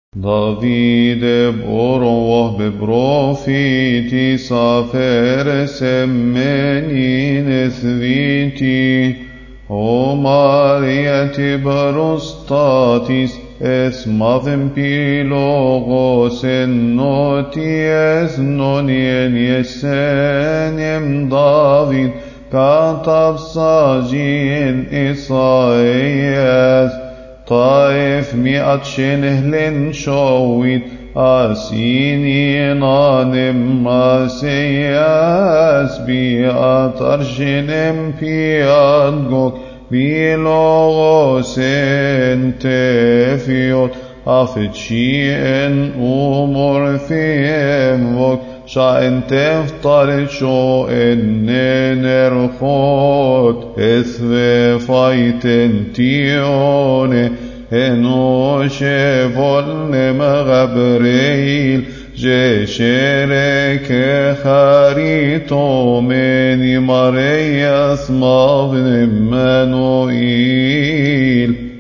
David boroh beprofiti safer semmenin ethviti o Mariati barostatis es mavem pilogos en noties nonien yesenem David katab sajin Isaias طائف مئة شنهلن شويت أسيني نانم مسياس بيات أرشنم بيادقك بيلوغوسن تفيوت أفتشين أمور فيهم وك شاين تفتر شو إن نرخوت إثوى فايتن تيوني إنوش فولن مغبريل جشرك خريطو من مريس مابن منوئيل